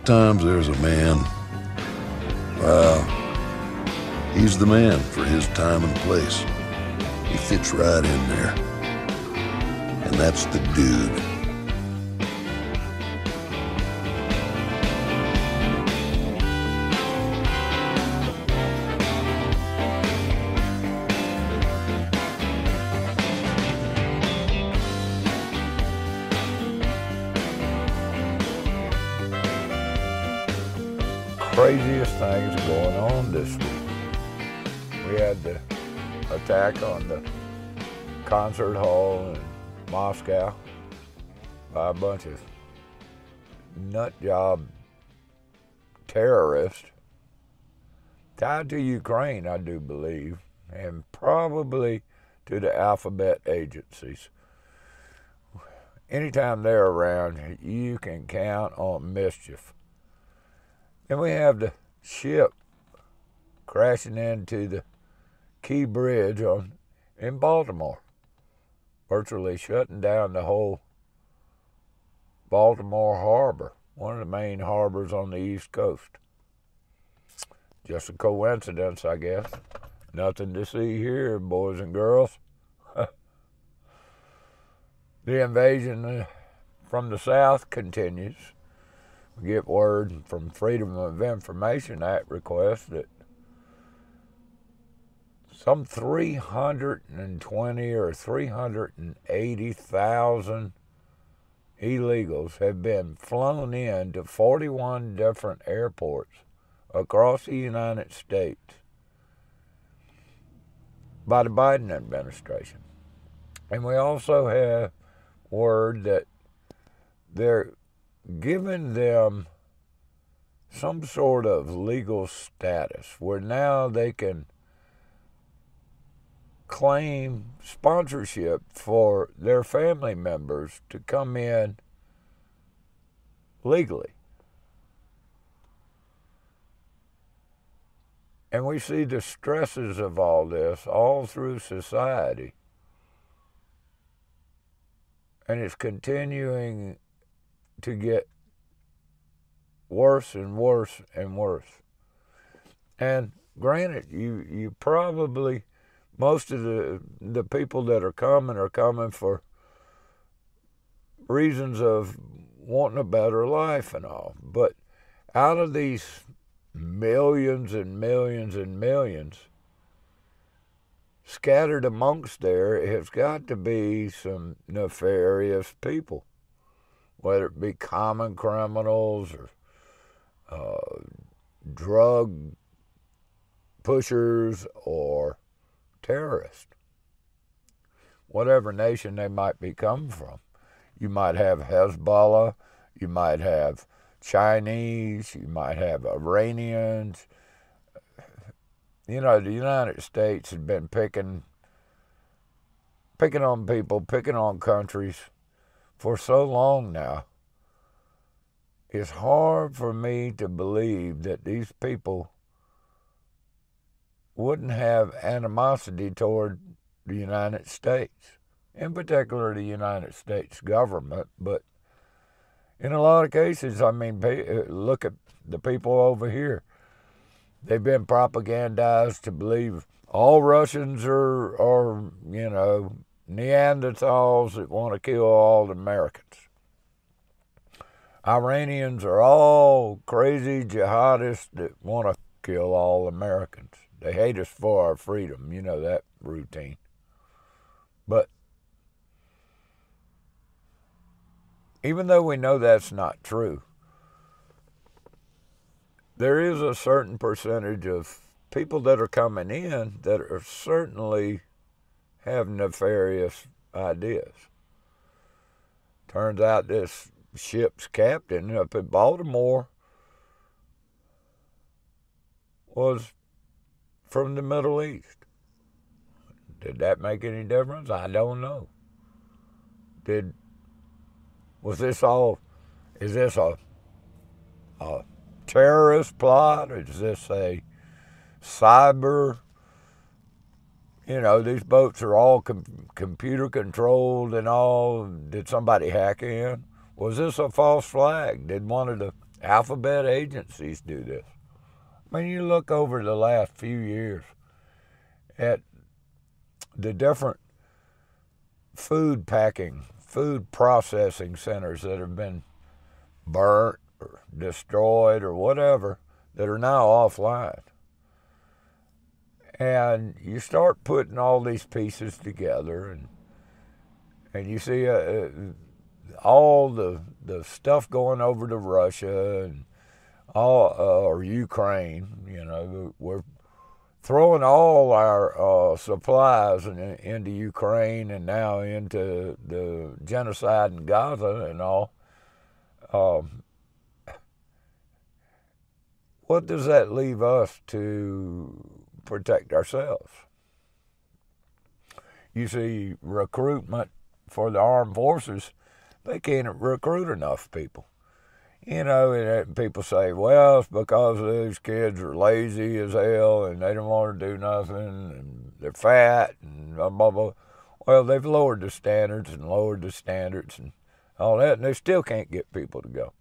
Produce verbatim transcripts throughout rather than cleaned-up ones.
times there's a man, well, he's the man for his time and place. He fits right in there. And that's the dude. Craziest things going on this week. We had the attack on the concert hall in Moscow by a bunch of nut job terrorists tied to Ukraine, I do believe, and probably to the alphabet agencies. Anytime they're around, you can count on mischief. And we have the ship crashing into the Key Bridge on in Baltimore, virtually shutting down the whole Baltimore harbor, one of the main harbors on the East Coast. Just a coincidence, I guess. Nothing to see here, boys and girls. The invasion from the south continues. We get word from Freedom of Information Act requests that some three hundred twenty or three hundred eighty thousand illegals have been flown in to forty-one different airports across the United States by the Biden administration. And we also have word that they're giving them some sort of legal status where now they can claim sponsorship for their family members to come in legally. And we see the stresses of all this all through society. And it's continuing to get worse and worse and worse. And granted, you you probably, most of the the people that are coming are coming for reasons of wanting a better life and all. But out of these millions and millions and millions scattered amongst there has got to be some nefarious people, whether it be common criminals or uh, drug pushers or terrorists, whatever nation they might be coming from. You might have Hezbollah, you might have Chinese, you might have Iranians. You know, the United States has been picking, picking on people, picking on countries for so long now. It's hard for me to believe that these people wouldn't have animosity toward the United States, in particular the United States government. But in a lot of cases, I mean, look at the people over here. They've been propagandized to believe all Russians are, are, you know, Neanderthals that want to kill all the Americans. Iranians are all crazy jihadists that want to kill all Americans. They hate us for our freedom. You know that routine. But even though we know that's not true, there is a certain percentage of people that are coming in that are certainly have nefarious ideas. Turns out this ship's captain up in Baltimore was from the Middle East. Did that make any difference? I don't know. Did was this all? Is this a a terrorist plot? Is this a cyber? You know, these boats are all com- computer controlled and all. Did somebody hack in? Was this a false flag? Did one of the Alphabet agencies do this. I mean, you look over the last few years at the different food packing, food processing centers that have been burnt or destroyed or whatever that are now offline. And you start putting all these pieces together, and and you see uh, all the the stuff going over to Russia and all uh, or Ukraine. You know, we're throwing all our uh, supplies in, into Ukraine and now into the genocide in Gaza and all. Um, what does that leave us to protect ourselves? You see, recruitment for the armed forces, they can't recruit enough people. You know, and people say, well, it's because these kids are lazy as hell and they don't want to do nothing and they're fat and blah, blah, blah. Well, they've lowered the standards and lowered the standards and all that, and they still can't get people to go.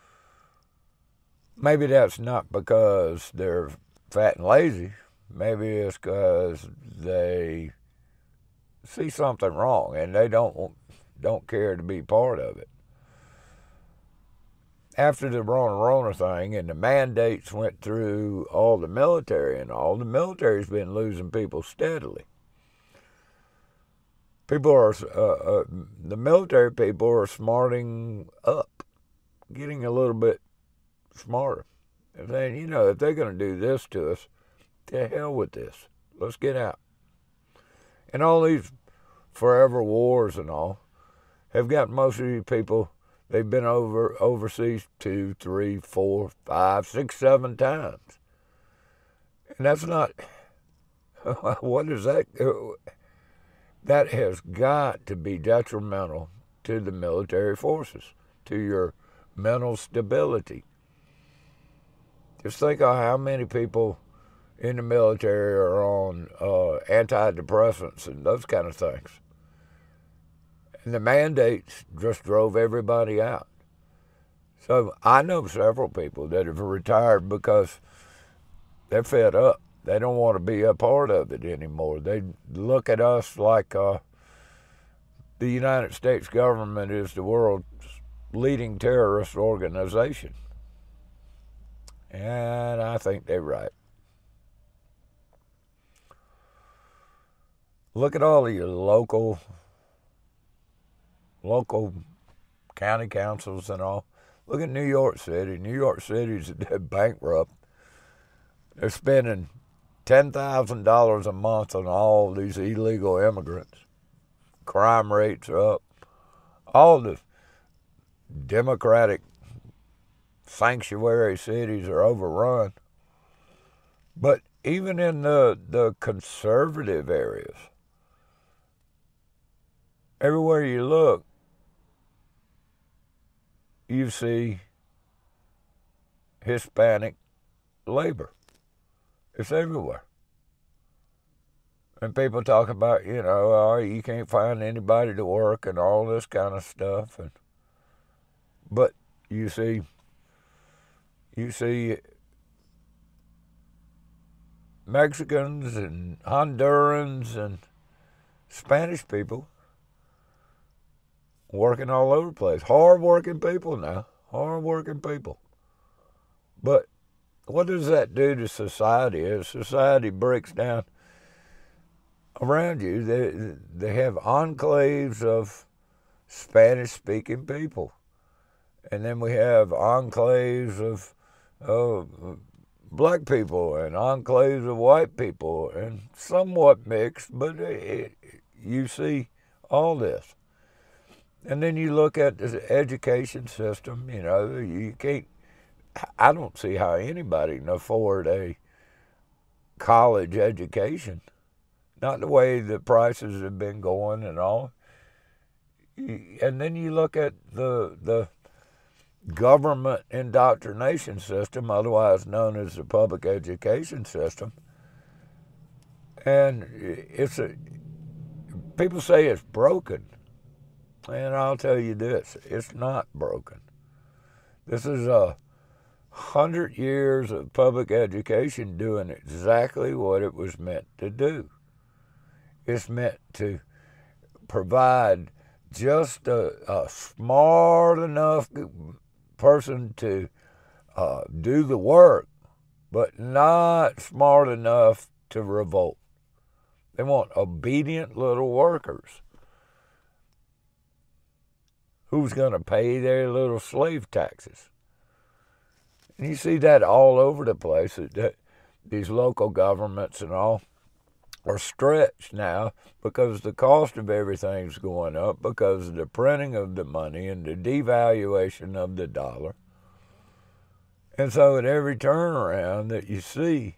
Maybe that's not because they're fat and lazy. Maybe it's because they see something wrong and they don't don't care to be part of it. After the Rona Rona thing and the mandates went through all the military and all, the military's been losing people steadily. People are, uh, uh, the military people are smarting up, getting a little bit smarter. And saying, you know, if they're going to do this to us, to hell with this. Let's get out. And all these forever wars and all have got most of these people, they've been over overseas two, three, four, five, six, seven times. And that's not, what is that? That has got to be detrimental to the military forces, to your mental stability. Just think of how many people in the military are on uh, antidepressants and those kind of things. And the mandates just drove everybody out. So I know several people that have retired because they're fed up. They don't want to be a part of it anymore. They look at us like uh, the United States government is the world's leading terrorist organization. And I think they're right. Look at all of your local, local county councils and all. Look at New York City. New York City's bankrupt. They're spending ten thousand dollars a month on all these illegal immigrants. Crime rates are up. All the Democratic sanctuary cities are overrun. But even in the, the conservative areas, everywhere you look, you see Hispanic labor. It's everywhere. And people talk about, you know, oh, you can't find anybody to work and all this kind of stuff. And but you see, you see Mexicans and Hondurans and Spanish people working all over the place. Hard-working people now. Hard-working people. But what does that do to society? As society breaks down around you, they, they have enclaves of Spanish-speaking people. And then we have enclaves of, of black people and enclaves of white people, and somewhat mixed, but it, you see all this. And then you look at the education system, you know, you can't, I don't see how anybody can afford a college education. Not the way the prices have been going and all. And then you look at the the government indoctrination system, otherwise known as the public education system. And it's a, people say it's broken. And I'll tell you this, it's not broken. This is a Hundred years of public education doing exactly what it was meant to do. It's meant to provide just a, a smart enough person to uh, do the work, but not smart enough to revolt. They want obedient little workers. Who's going to pay their little slave taxes? And you see that all over the place. That these local governments and all are stretched now because the cost of everything's going up, because of the printing of the money and the devaluation of the dollar. And so at every turnaround that you see,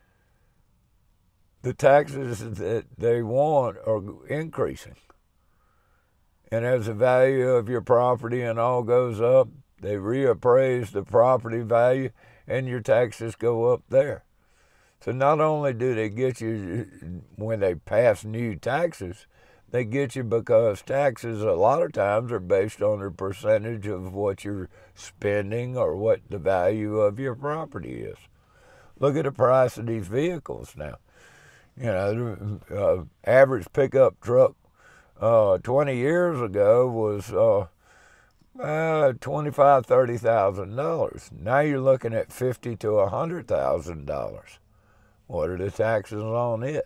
the taxes that they want are increasing. And as the value of your property and all goes up, they reappraise the property value and your taxes go up there. So not only do they get you when they pass new taxes, they get you because taxes a lot of times are based on a percentage of what you're spending or what the value of your property is. Look at the price of these vehicles now. You know, the uh, average pickup truck uh, twenty years ago was uh, uh, twenty-five thousand dollars, thirty thousand dollars. Now you're looking at fifty thousand to one hundred thousand dollars. What are the taxes on it?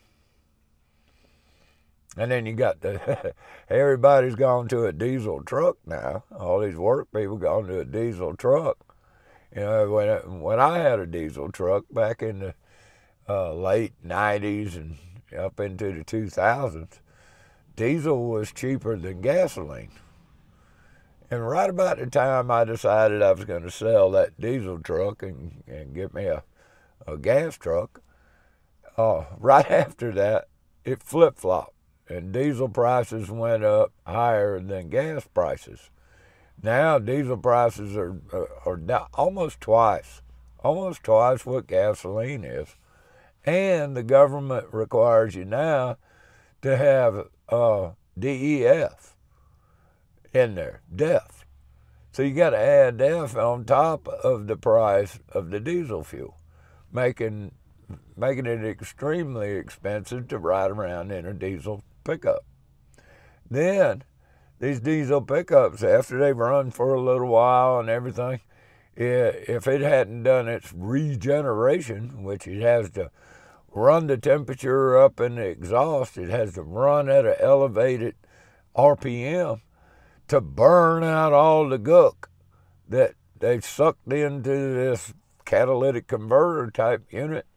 And then you got the, everybody's gone to a diesel truck now. All these work people gone to a diesel truck. You know, when, when I had a diesel truck back in the uh, late nineties and up into the two thousands, diesel was cheaper than gasoline. And right about the time I decided I was going to sell that diesel truck and, and get me a, a gas truck, uh, right after that, it flip-flopped. And diesel prices went up higher than gas prices. Now diesel prices are, are, are almost twice, almost twice what gasoline is. And the government requires you now to have uh, D E F in there, death. So you got to add death on top of the price of the diesel fuel, making making it extremely expensive to ride around in a diesel pickup. Then these diesel pickups, after they've run for a little while and everything, if it hadn't done its regeneration, which it has to run the temperature up in the exhaust, it has to run at an elevated R P M to burn out all the gook that they've sucked into this catalytic converter type unit.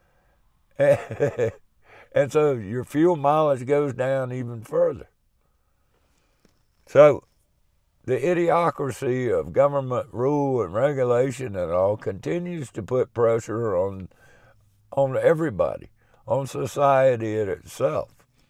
And so your fuel mileage goes down even further. So the idiocracy of government rule and regulation and all continues to put pressure on on everybody, on society itself.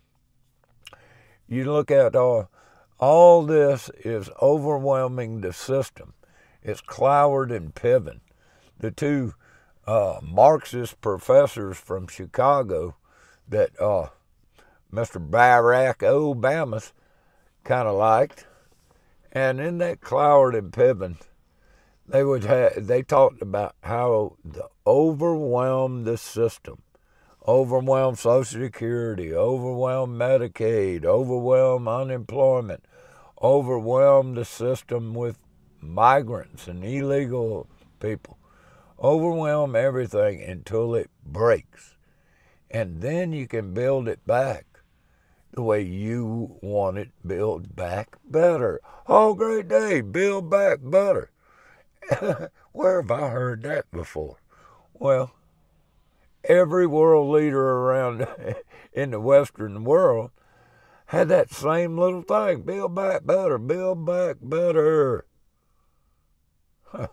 You look at all, all this is overwhelming the system. It's Cloward and Piven, the two uh, Marxist professors from Chicago that uh, Mister Barack Obama kind of liked. And in that Cloward and Piven, they would have, they talked about how to overwhelm the system, overwhelm Social Security, overwhelm Medicaid, overwhelm unemployment, overwhelm the system with migrants and illegal people, overwhelm everything until it breaks. And then you can build it back the way you want it built back better. Oh, great day, build back better. Where have I heard that before? Well, every world leader around in the Western world had that same little thing. Build back better, build back better. Huh.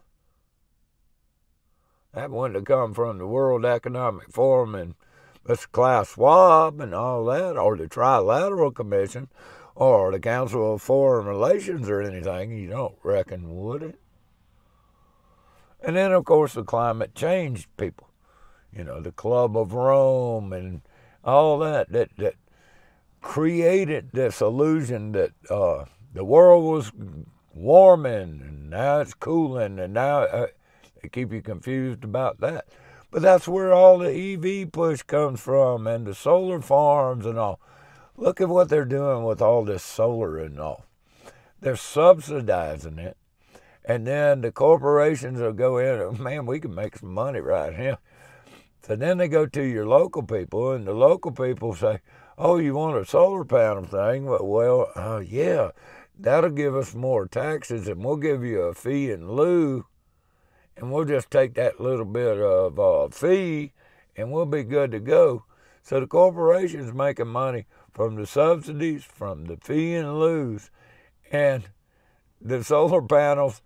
That wouldn't have come from the World Economic Forum and Mister Klaus Schwab and all that, or the Trilateral Commission, or the Council of Foreign Relations or anything. You don't reckon, would it? And then, of course, the climate change people. You know, the Club of Rome and all that, that, that created this illusion that uh, the world was warming and now it's cooling and now uh, They keep you confused about that. But that's where all the E V push comes from, and the solar farms and all. Look at what they're doing with all this solar and all. They're subsidizing it, and then the corporations will go in and, man, we can make some money right here. So then they go to your local people, and the local people say, oh, you want a solar panel thing? Well, uh, yeah, that'll give us more taxes, and we'll give you a fee in lieu, and we'll just take that little bit of uh, fee, and we'll be good to go. So the corporation's making money from the subsidies, from the fee in lieu, and the solar panels,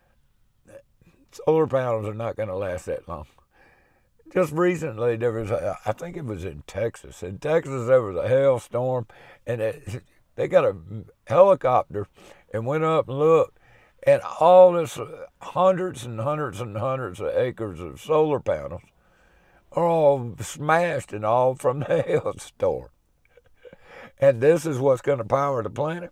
solar panels are not going to last that long. Just recently, there was, a, I think it was in Texas. In Texas, there was a hailstorm, and it, they got a helicopter and went up and looked, and all this hundreds and hundreds and hundreds of acres of solar panels are all smashed and all from the hailstorm. And this is what's going to power the planet.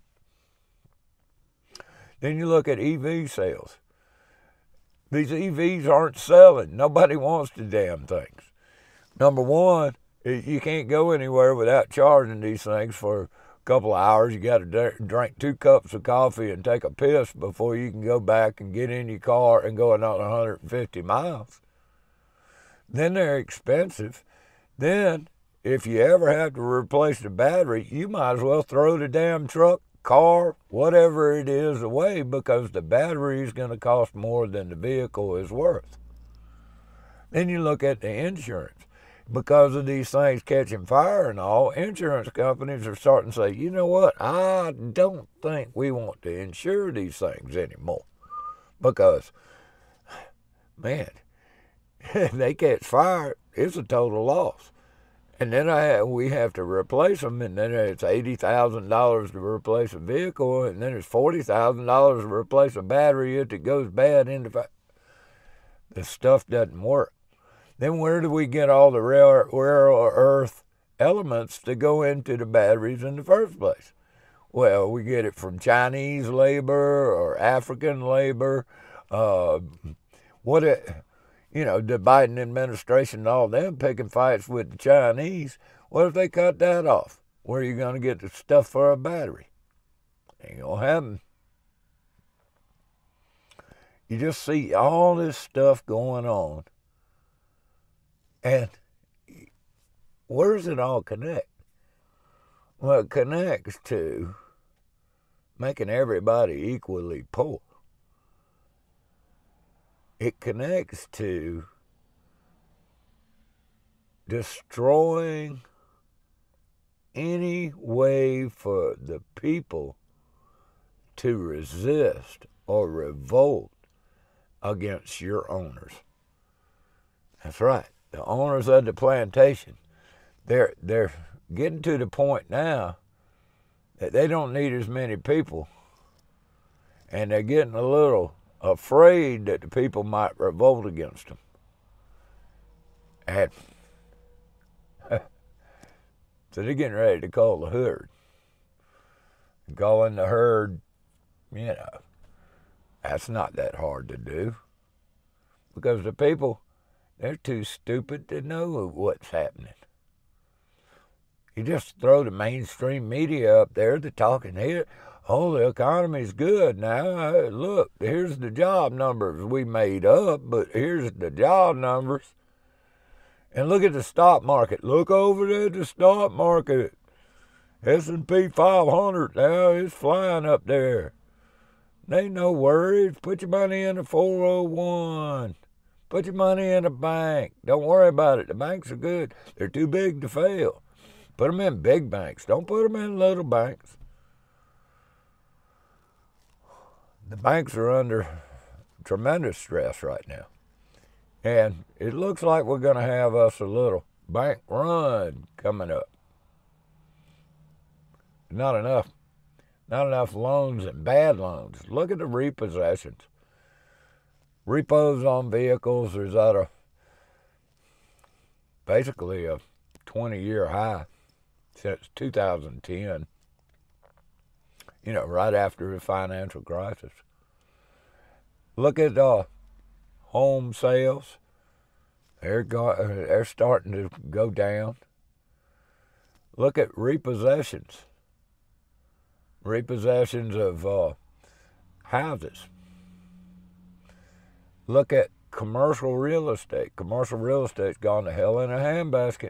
Then you look at E V sales. These E Vs aren't selling. Nobody wants the damn things. Number one, you can't go anywhere without charging these things for a couple of hours. You got to drink two cups of coffee and take a piss before you can go back and get in your car and go another one hundred fifty miles. Then they're expensive. Then, if you ever have to replace the battery, you might as well throw the damn truck, car, whatever it is away, because the battery is going to cost more than the vehicle is worth. Then you look at the insurance. Because of these things catching fire and all, insurance companies are starting to say, you know what, I don't think we want to insure these things anymore. Because, man, if they catch fire, it's a total loss. And then I, we have to replace them, and then it's eighty thousand dollars to replace a vehicle, and then it's forty thousand dollars to replace a battery if it goes bad in the fire. The stuff doesn't work. Then where do we get all the rare, rare earth elements to go into the batteries in the first place? Well, we get it from Chinese labor or African labor. Uh, what it... You know, the Biden administration and all them picking fights with the Chinese. What if they cut that off? Where are you going to get the stuff for a battery? Ain't going to happen. You just see all this stuff going on. And where does it all connect? Well, it connects to making everybody equally poor. It connects to destroying any way for the people to resist or revolt against your owners. That's right. The owners of the plantation, they're, they're getting to the point now that they don't need as many people, and they're getting a little afraid that the people might revolt against them. And so they're getting ready to call the herd. Calling the herd, you know, that's not that hard to do. Because the people, they're too stupid to know what's happening. You just throw the mainstream media up there, they're talking here. Oh, the economy's good now. Look, here's the job numbers we made up, but here's the job numbers. And look at the stock market. Look over there at the stock market. S and P five hundred now is flying up there. Ain't no worries. Put your money in a four oh one. Put your money in a bank. Don't worry about it. The banks are good. They're too big to fail. Put them in big banks. Don't put them in little banks. The banks are under tremendous stress right now. And it looks like we're going to have us a little bank run coming up. Not enough. Not enough loans and bad loans. Look at the repossessions. Repos on vehicles is at a basically a twenty-year high since two thousand ten. You know, right after the financial crisis. Look at uh, home sales, they're, go, they're starting to go down. Look at repossessions. Repossessions of uh, houses. Look at commercial real estate. Commercial real estate's gone to hell in a handbasket.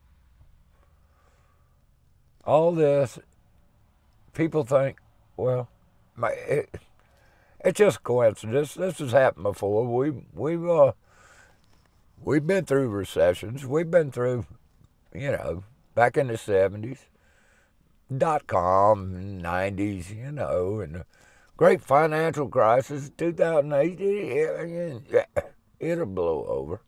All this, people think, well, my, it, it's just coincidence. This has happened before. We we've uh, we've been through recessions. We've been through, you know, back in the seventies, dot com, nineties, you know, and the great financial crisis, two thousand eight. It, it'll blow over.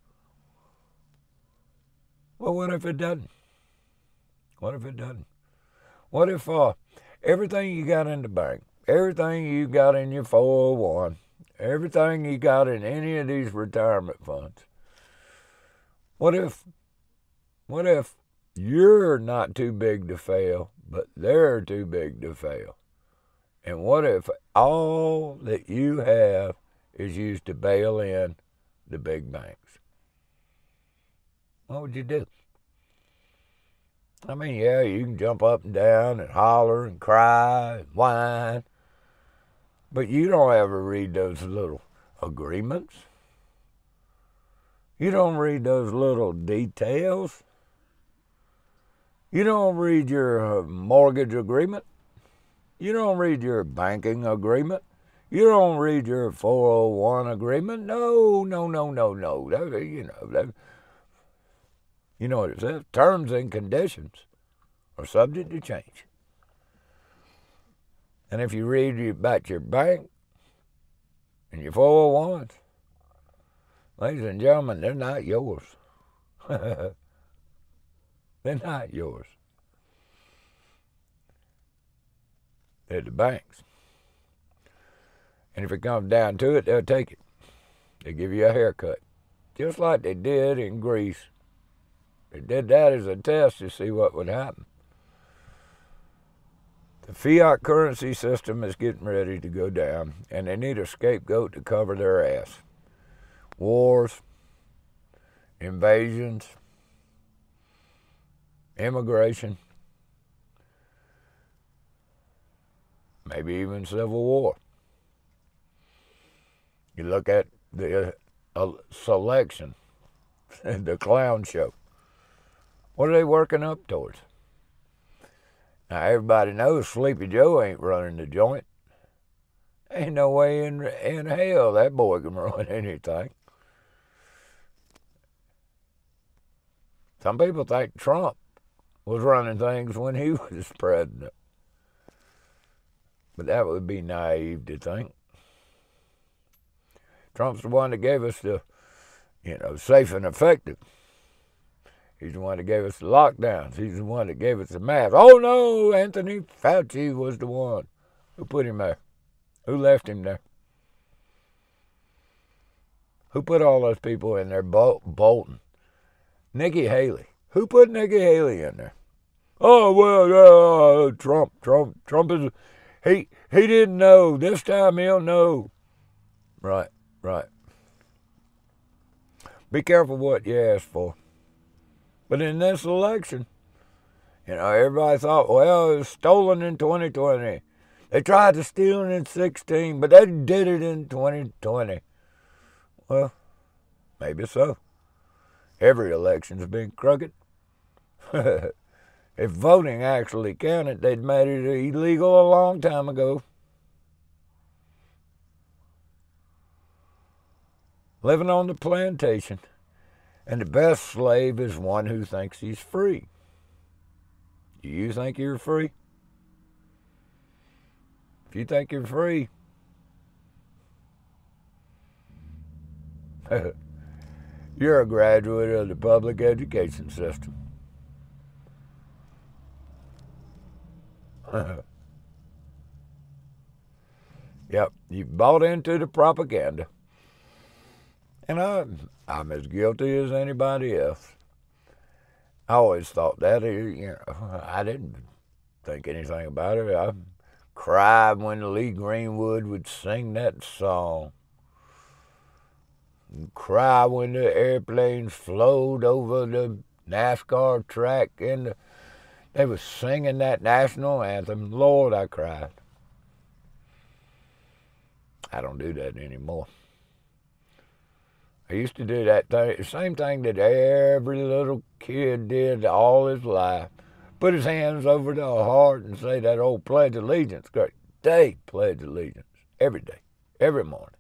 Well, what if it doesn't? What if it doesn't? What if uh, everything you got in the bank, everything you got in your four oh one, everything you got in any of these retirement funds, what if, what if you're not too big to fail, but they're too big to fail? And what if all that you have is used to bail in the big banks? What would you do? I mean, yeah, you can jump up and down and holler and cry and whine, but you don't ever read those little agreements. You don't read those little details. You don't read your mortgage agreement. You don't read your banking agreement. You don't read your four oh one agreement. No, no, no, no, no. That, you know, that, you know what it says? Terms and conditions are subject to change. And if you read about your bank and your four oh ones, ladies and gentlemen, they're not yours. They're not yours. They're the bank's. And if it comes down to it, they'll take it. They give you a haircut, just like they did in Greece. They did that as a test to see what would happen. The fiat currency system is getting ready to go down, and they need a scapegoat to cover their ass. Wars, invasions, immigration, maybe even civil war. You look at the uh, selection, the clown show. What are they working up towards? Now, everybody knows Sleepy Joe ain't running the joint. Ain't no way in, in hell that boy can run anything. Some people think Trump was running things when he was president. But that would be naive to think. Trump's the one that gave us the, you know, safe and effective. He's the one that gave us the lockdowns. He's the one that gave us the mask. Oh, no, Anthony Fauci was the one. Who put him there? Who left him there? Who put all those people in there? Bol- Bolton. Nikki Haley. Who put Nikki Haley in there? Oh, well, uh, Trump. Trump. Trump is... He, he didn't know. This time he'll know. Right, right. Be careful what you ask for. But in this election, you know, everybody thought, well, it was stolen in twenty twenty. They tried to steal it in sixteen, but they did it in twenty twenty. Well, maybe so. Every election's been crooked. If voting actually counted, they'd made it illegal a long time ago. Living on the plantation. And the best slave is one who thinks he's free. Do you think you're free? If you think you're free, you're a graduate of the public education system. Yep, you bought into the propaganda. And I'm, I'm as guilty as anybody else. I always thought that, you know, I didn't think anything about it. I cried when Lee Greenwood would sing that song. and cry when the airplanes flowed over the NASCAR track. And the, they was singing that national anthem. Lord, I cried. I don't do that anymore. I used to do that thing, the same thing that every little kid did all his life. Put his hands over their heart and say that old Pledge of Allegiance. Great. They pledge allegiance every day, every morning.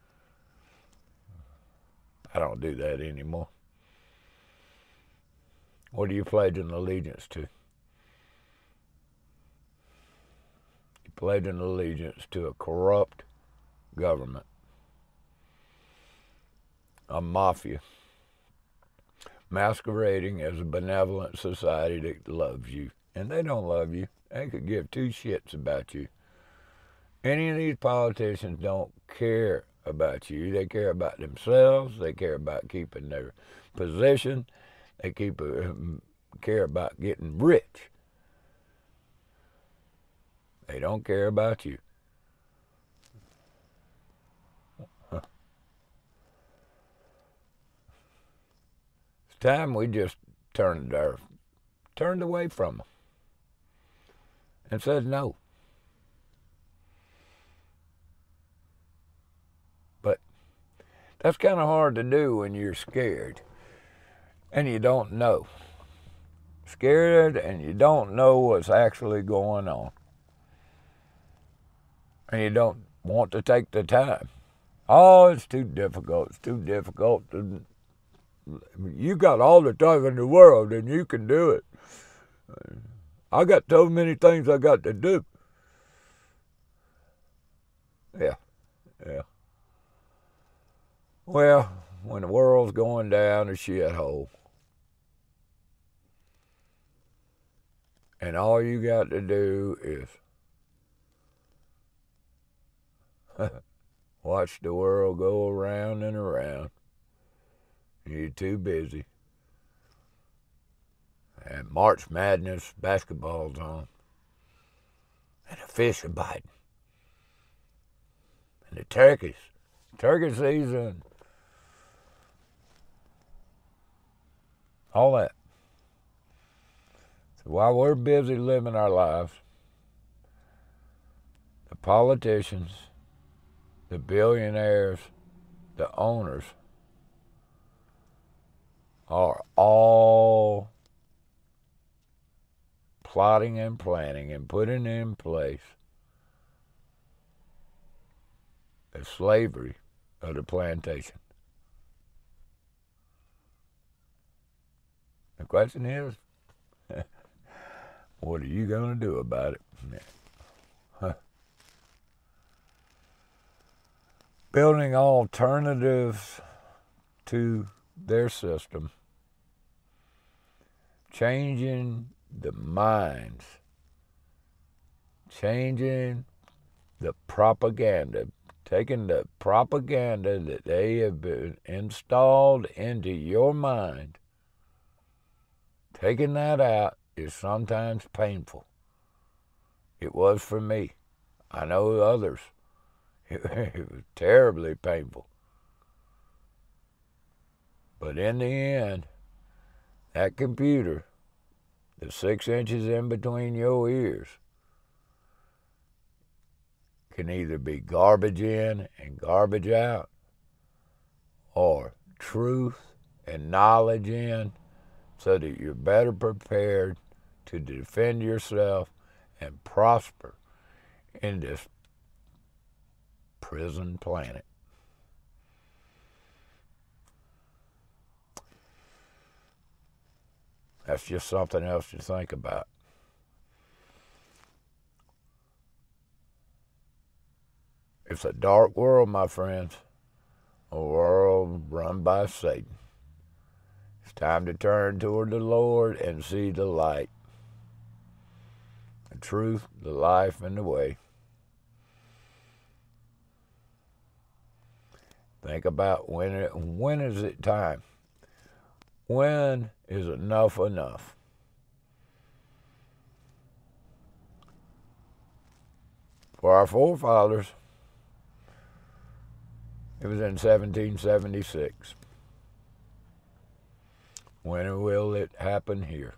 I don't do that anymore. What are you pledging allegiance to? You're pledging allegiance to a corrupt government, a mafia, masquerading as a benevolent society that loves you. And they don't love you. They could give two shits about you. Any of these politicians don't care about you. They care about themselves. They care about keeping their position. They keep uh, care about getting rich. They don't care about you. Huh. It's time we just turned our turned away from them and said no. But that's kind of hard to do when you're scared and you don't know. Scared and you don't know what's actually going on. And you don't want to take the time. Oh, it's too difficult. It's too difficult. You got all the time in the world and you can do it. I got so many things I got to do. Yeah, yeah. Well, when the world's going down a shithole, and all you got to do is watch the world go around and around, you're too busy. And March Madness basketball's on, and the fish are biting, and the turkeys, turkey season, all that. So while we're busy living our lives, the politicians, the billionaires, the owners are all plotting and planning and putting in place the slavery of the plantation. The question is, what are you going to do about it? Huh. Building alternatives to their system, changing the minds, changing the propaganda, taking the propaganda that they have been installed into your mind, taking that out is sometimes painful. It was for me. I know others. It, it was terribly painful. But in the end, that computer, the six inches in between your ears, can either be garbage in and garbage out, or truth and knowledge in, so that you're better prepared to defend yourself and prosper in this prison planet. That's just something else to think about. It's a dark world, my friends, a world run by Satan. It's time to turn toward the Lord and see the light, the truth, the life, and the way. Think about when it, when is it time? When is enough enough? For our forefathers, It was in seventeen seventy-six. When will it happen here?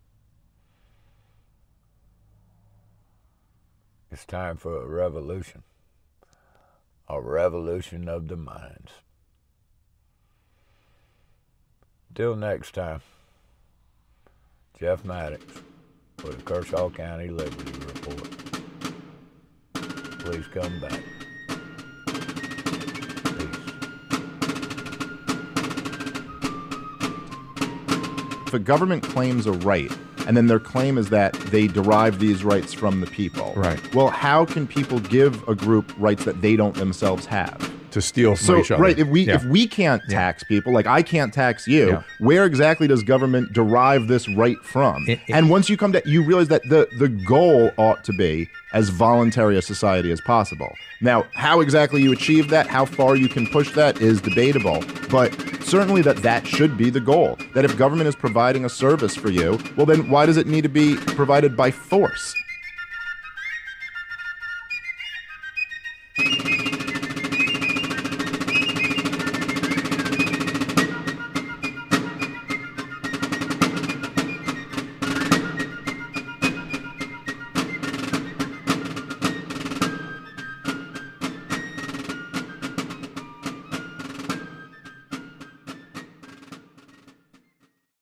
It's time for a revolution. A revolution of the minds. Till next time, Jeff Maddox for the Kershaw County Liberty Report. Please come back. If a government claims a right, and then their claim is that they derive these rights from the people. Right. Well, how can people give a group rights that they don't themselves have? To steal from So, each other. right, if we Yeah. if we can't tax people, like I can't tax you, Yeah. where exactly does government derive this right from? It- it- and once you come to, you realize that the, the goal ought to be as voluntary a society as possible. Now, how exactly you achieve that, how far you can push that is debatable, but certainly that that should be the goal. That if government is providing a service for you, well then why does it need to be provided by force?